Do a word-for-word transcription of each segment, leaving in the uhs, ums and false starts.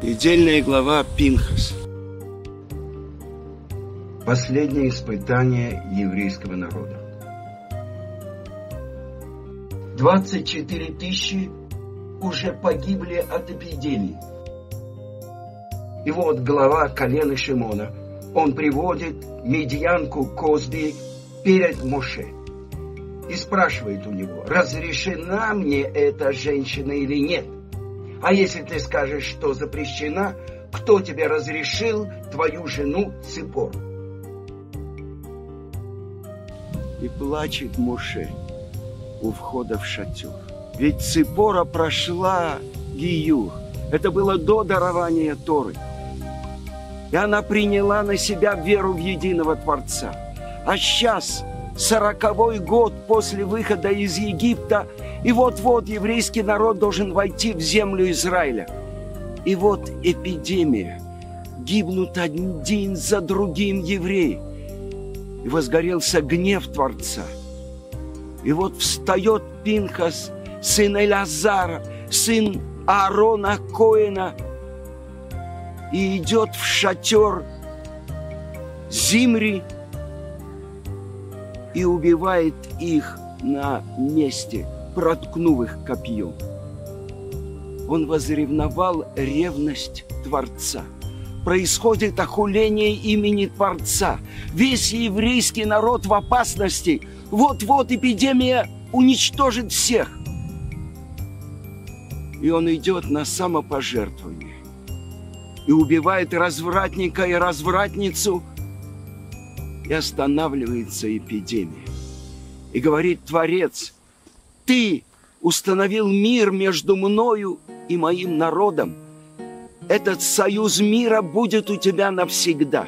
Недельная глава Пинхас. Последнее испытание еврейского народа. двадцать четыре тысячи уже погибли от эпидемии. И вот глава колена Шимона, он приводит медьянку Козби перед Моше и спрашивает у него: разрешена мне эта женщина или нет? А если ты скажешь, что запрещена, кто тебе разрешил твою жену Ципору? И плачет Моше у входа в шатер. Ведь Ципора прошла гиюр. Это было до дарования Торы. И она приняла на себя веру в единого Творца. А сейчас, сороковой год после выхода из Египта, и вот-вот еврейский народ должен войти в землю Израиля. И вот эпидемия. Гибнут один за другим евреи. И возгорелся гнев Творца. И вот встает Пинхас, сын Элязара, сын Аарона Коэна, и идет в шатер Зимри и убивает их на месте, проткнув их копьем. Он возревновал ревность Творца. Происходит охуление имени Творца. Весь еврейский народ в опасности. Вот-вот эпидемия уничтожит всех. И он идет на самопожертвование. И убивает развратника и развратницу. И останавливается эпидемия. И говорит Творец: ты установил мир между мною и моим народом. Этот союз мира будет у тебя навсегда.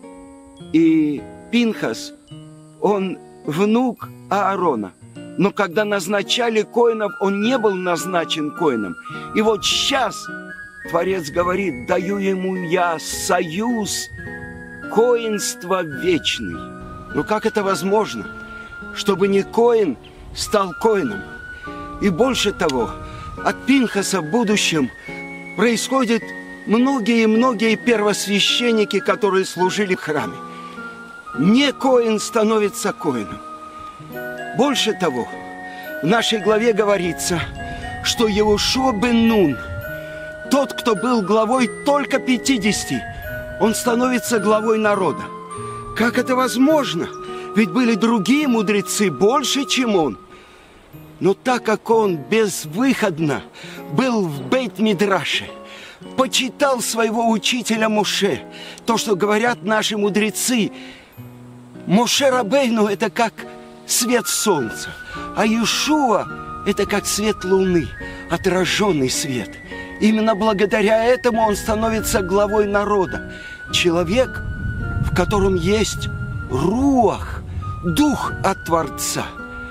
И Пинхас, он внук Аарона. Но когда назначали коэнов, он не был назначен коэном. И вот сейчас Творец говорит: даю ему я союз, коэнства вечный. Но как это возможно, чтобы не коэн стал коэном? И больше того, от Пинхаса в будущем происходит многие-многие первосвященники, которые служили в храме. Не коэн становится коэном. Больше того, в нашей главе говорится, что Йеошуа бен Нун, тот, кто был главой только пятидесяти, он становится главой народа. Как это возможно? Ведь были другие мудрецы больше, чем он. Но так как он безвыходно был в Бейт-Мидраше, почитал своего учителя Моше, то, что говорят наши мудрецы, Моше Рабейну – это как свет солнца, а Йеошуа – это как свет луны, отраженный свет. Именно благодаря этому он становится главой народа. Человек, в котором есть руах, дух от Творца.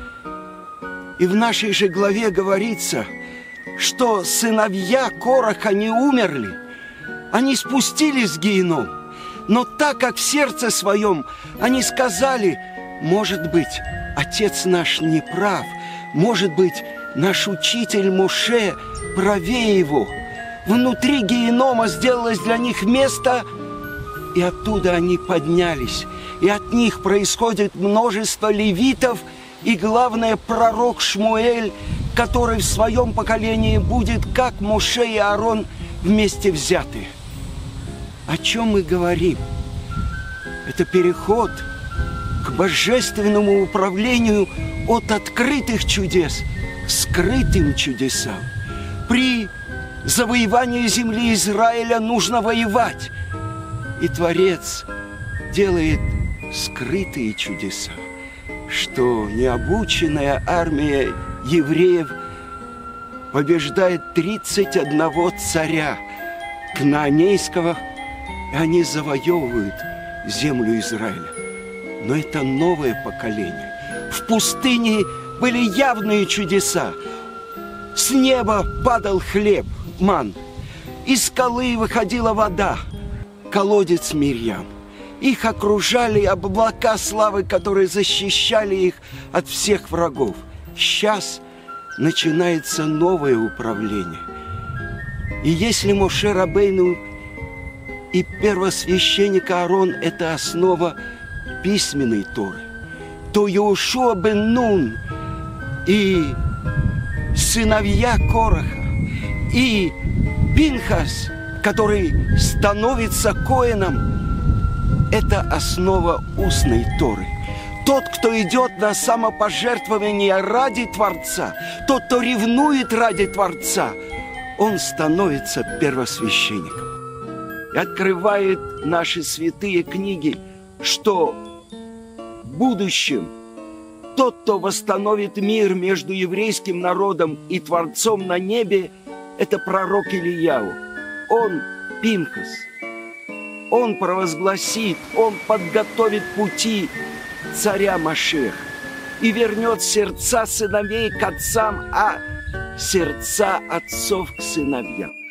И в нашей же главе говорится, что сыновья Кораха не умерли, они спустились в геном, но так как в сердце своем они сказали: может быть, отец наш не прав, может быть, наш учитель Моше правее его. Внутри генома сделалось для них место, и оттуда они поднялись, и от них происходит множество левитов, и главное, пророк Шмуэль, который в своем поколении будет, как Моше и Аарон, вместе взяты. О чем мы говорим? Это переход к божественному управлению от открытых чудес к скрытым чудесам. При завоевании земли Израиля нужно воевать. И Творец делает скрытые чудеса, что необученная армия евреев побеждает тридцать одного царя кнаанейского, и они завоевывают землю Израиля. Но это новое поколение. В пустыне были явные чудеса. С неба падал хлеб, ман. Из скалы выходила вода, колодец Мирьям. Их окружали облака славы, которые защищали их от всех врагов. Сейчас начинается новое управление. И если Моше Рабейну и первосвященник Аарон – это основа письменной Торы, то Йеошуа бен Нун и сыновья Кораха, и Пинхас, который становится коэном, это основа устной Торы. Тот, кто идет на самопожертвование ради Творца, тот, кто ревнует ради Творца, он становится первосвященником. И открывает наши святые книги, что в будущем тот, кто восстановит мир между еврейским народом и Творцом на небе, это пророк Илияу. Он Пинхас. Он провозгласит, он подготовит пути царя Машиаха и вернет сердца сыновей к отцам, а сердца отцов к сыновьям.